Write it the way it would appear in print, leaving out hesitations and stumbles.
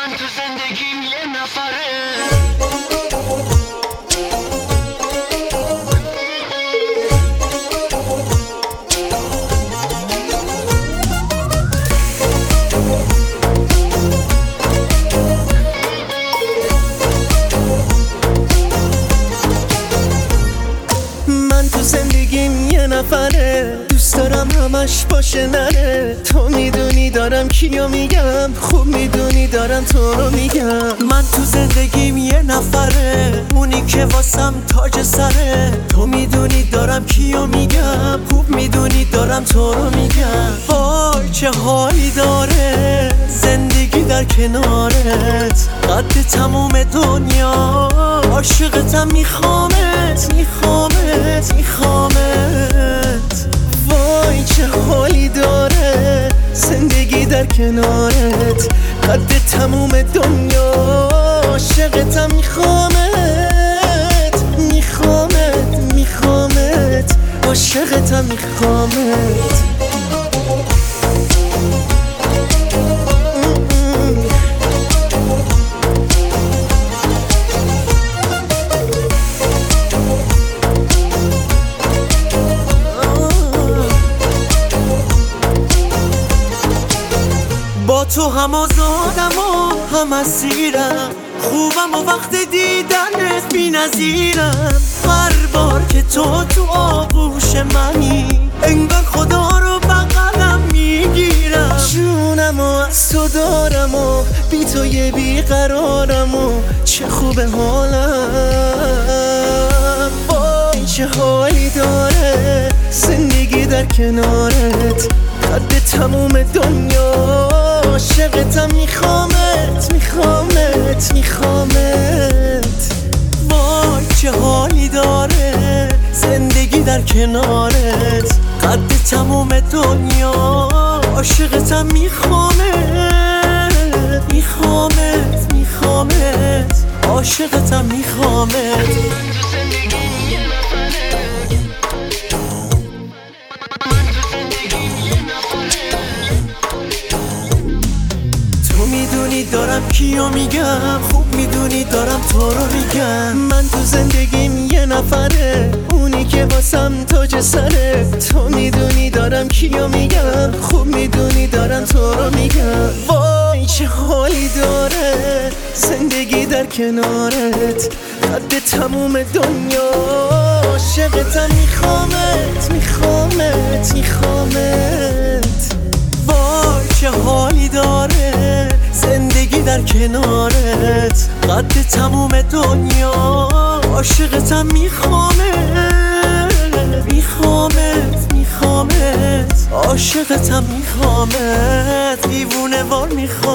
من تو زندگیم یه نفره. من تو زندگیم یه نفره، دوست دارم همش باشه نره. تو میدونی دارم کیو میگم، خوب میدونی دارم تو رو میگم. من تو زندگیم یه نفره، اونی که واسم تاج سره. تو میدونی دارم کیو میگم، خوب میدونی دارم تو رو میگم. وای چه حالی داره زندگی در کنارت، قد تموم دنیا عاشقتم، میخوامت میخوامت میخوامت. وای چه حالی داره زندگی در کنارت، قد تموم دنیا عاشقتم، میخوامت میخوامت میخوامت، عاشقتم میخوامت. با تو هم آزادم و هم اسیرم، خوبم و وقت دیدنت بی نظیرم. هر بار که تو آغوش منی، انگار خدا رو بغلم میگیرم. جونم و از تو دارم و بی تو یه بیقرارم و چه خوب حالم. وای چه حالی داره زندگی در کنارت، قد تموم دنیا عاشقتم، میخوامت میخوامت میخوامت. وای چه حالی داره زندگی در کنارت، قد تموم دنیا عاشقتم، میخوامت میخوامت میخوامت، عاشقتم میخوامت. تو میدونی دارم کیو میگم، خوب میدونی دارم تو رو میگم. من تو زندگیم یه نفره، اونی که واسم تاج سره. تو میدونی دارم کیو میگم، خوب میدونی دارم تو رو میگم. وای چه حالی داره زندگی در کنارت، قد تموم دنیا عاشقتم، میخوامت میخوامت میخوامت. وای چه حالی داره زندگی در کنارت، قد تموم دنیا عاشقتم، میخوامت میخوامت میخوامت، عاشقتم میخوامت، دیوونه وار میخوامت.